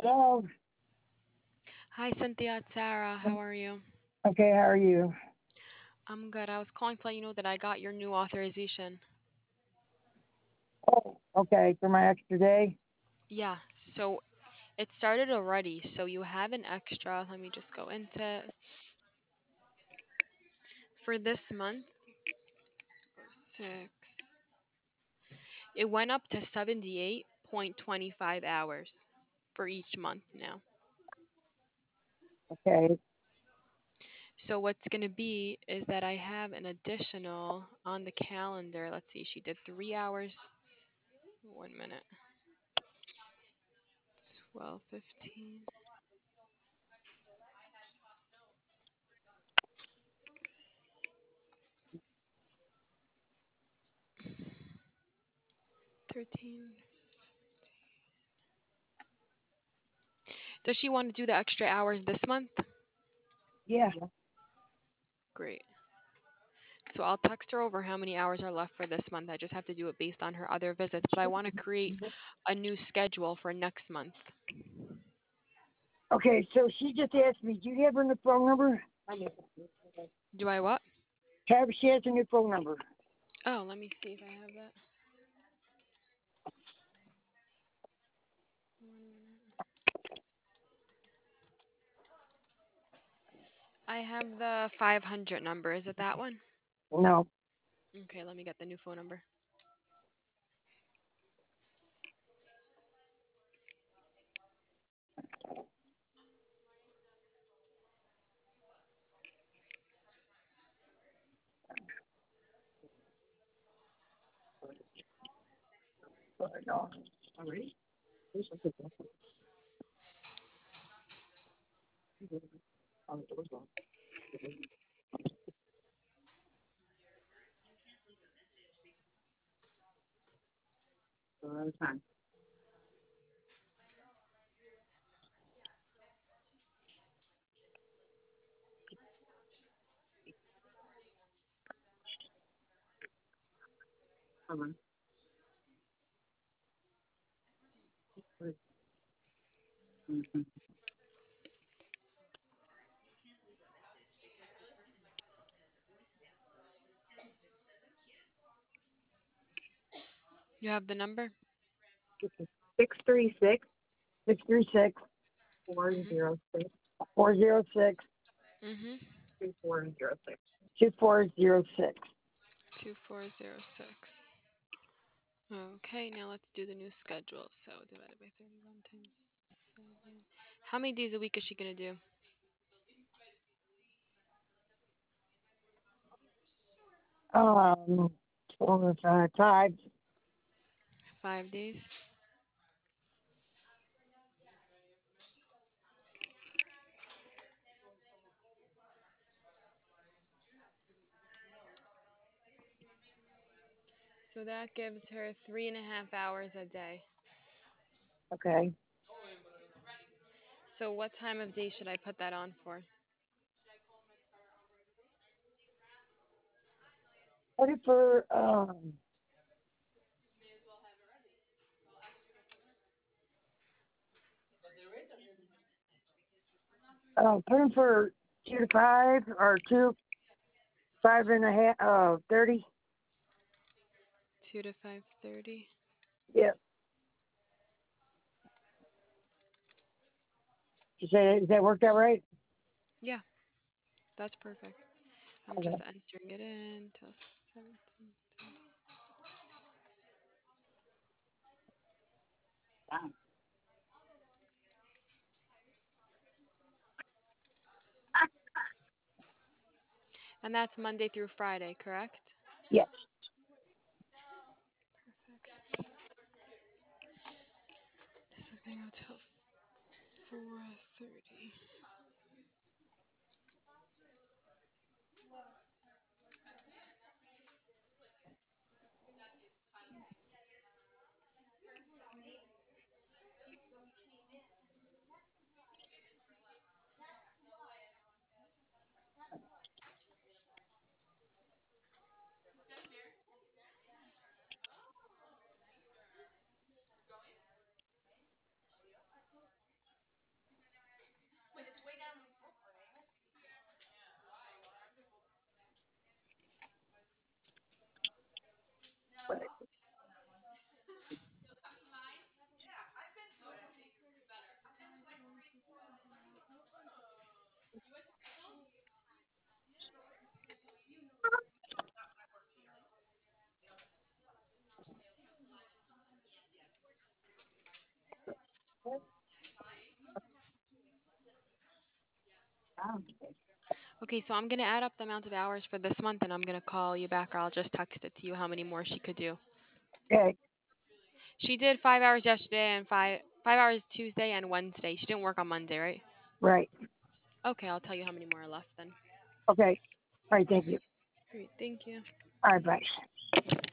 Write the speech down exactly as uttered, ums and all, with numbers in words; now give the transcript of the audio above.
Hello. Hi, Cynthia. It's Sarah. How are you? Okay, how are you? I'm good. I was calling to let you know that I got your new authorization. Oh, okay, for my extra day. Yeah, so it started already. So you have an extra. Let me just go into it. For this month, six, it went up to seventy-eight point two five hours for each month now. Okay, So what's going to be is that I have an additional on the calendar. Let's see, she did three hours. One minute. twelve, fifteen, thirteen. Does she want to do the extra hours this month? yeah. Great. So I'll text her over how many hours are left for this month. I just have to do it based on her other visits, but I want to create a new schedule for next month. Okay, so she just asked me, do you have her new phone number? Do I what? Have she has a new phone number. Oh, let me see if I have that. I have the five hundred number. Is it that one? No. Okay, let me get the new phone number. No. You have the number? Six three six six three six four Mhm. zero six four zero six Mhm. two four zero six two four zero six. Two four zero six. Okay, now let's do the new schedule. So divided by thirty-one times seven. How many days a week is she gonna do? Um, four, five, five. Five days. So that gives her three and a half hours a day. Okay. So what time of day should I put that on for? What if for um uh put him for two to five or two five and a half uh thirty? Two to five thirty. Yeah. Is that, is that worked out right? Yeah, that's perfect. I'm Okay. just entering it in till seventeen. And that's Monday through Friday, correct? Yes. So they go till four thirty. Okay, so I'm gonna add up the amount of hours for this month, and I'm gonna call you back, or I'll just text it to you how many more she could do. Okay. She did five hours yesterday and five five hours Tuesday and Wednesday. She didn't work on Monday, right? Right. Okay, I'll tell you how many more are left then. Okay. All right. Thank you. Great, thank you. All right. Bye.